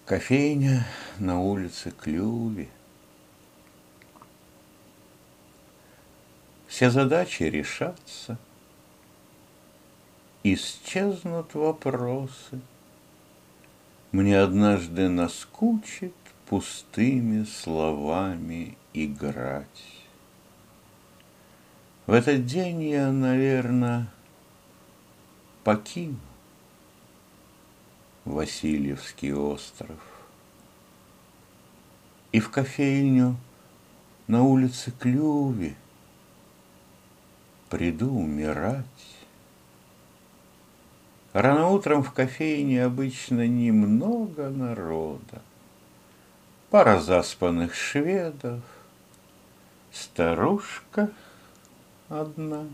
Кофейня на улице Клюве. Все задачи решатся, исчезнут вопросы. Мне однажды наскучит пустыми словами играть. В этот день я, наверное, покину Васильевский остров и в кофейню на улице Клюве приду умирать. Рано утром в кофейне обычно немного народа. Пара заспанных шведов, старушка одна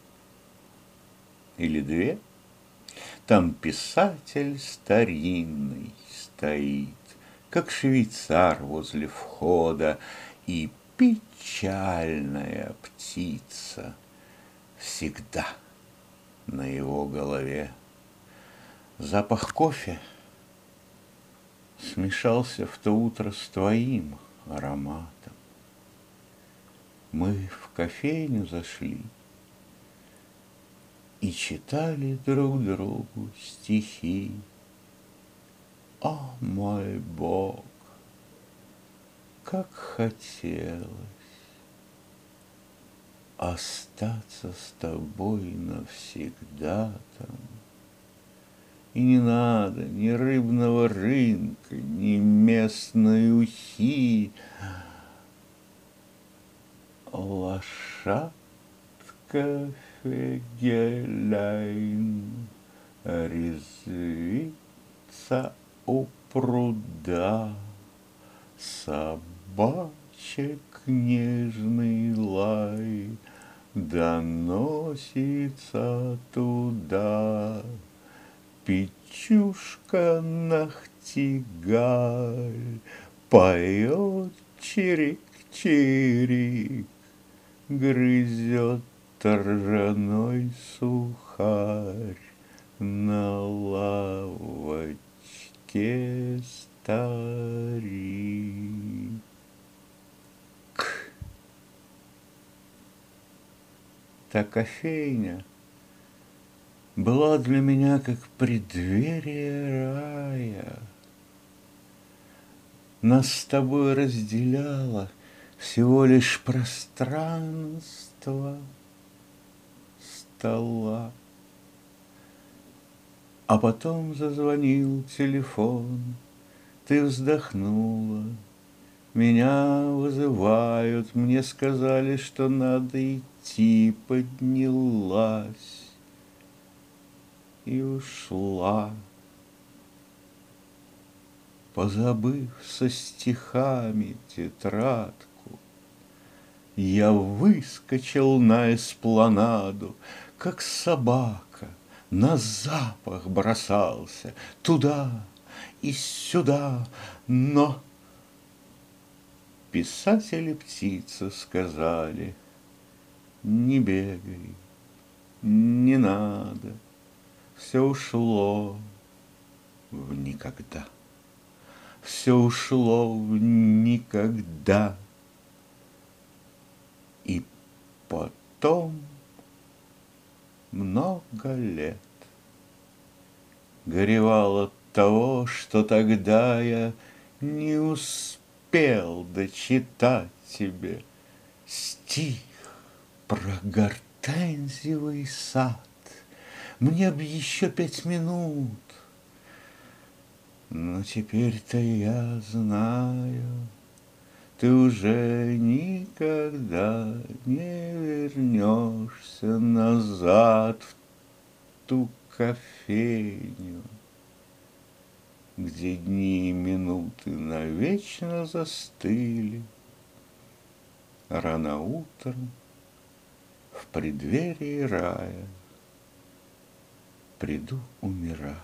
или две. Там писатель старинный стоит, как швейцар возле входа, и печальная птица всегда на его голове. Запах кофе смешался в то утро с твоим ароматом. Мы в кофейню зашли и читали друг другу стихи. О, мой Бог, как хотелось остаться с тобой навсегда там. И не надо ни рыбного рынка, ни местной ухи. Лошадка Фегеляйн резвится у пруда, собачек нежный лай доносится туда. Печушка нахтигаль поет чирик-чирик, грызет ржаной сухарь на лавочке старик. Та кофейня была для меня как преддверие рая. Нас с тобой разделяло всего лишь пространство стола. А потом зазвонил телефон, ты вздохнула. Меня вызывают, мне сказали, что надо идти, поднялась и ушла, позабыв со стихами тетрадку. Я выскочил на эспланаду, как собака, на запах бросался туда и сюда, но писатель и птица сказали: не бегай, не надо. Все ушло в никогда. Все ушло в никогда. И потом много лет горевал от того, что тогда я не успел дочитать тебе стих про гортензиевый сад. Мне б еще 5 минут, но теперь-то я знаю, ты уже никогда не вернешься назад в ту кофейню, где дни и минуты навечно застыли. Рано утром в преддверии рая приду умирать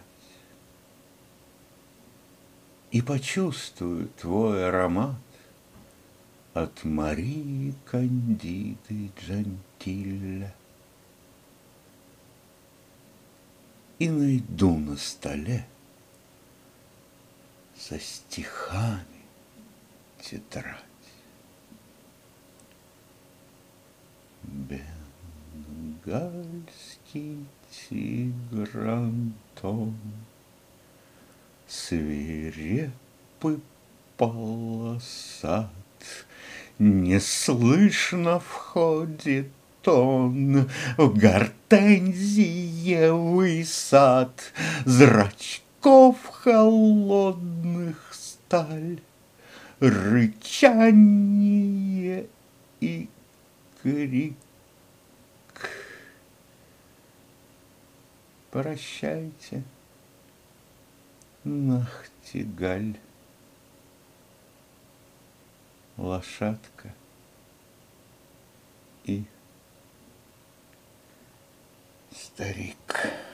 и почувствую твой аромат от Марии Кандиды Джентилля и найду на столе за стихами тетрадь. Бенгальский тигр Антон, свирепый полосат, неслышно входит он в гортензиевый сад, зрачков холодных сталь, рычание и крик. Прощайте, Нахтигаль, лошадка и старик.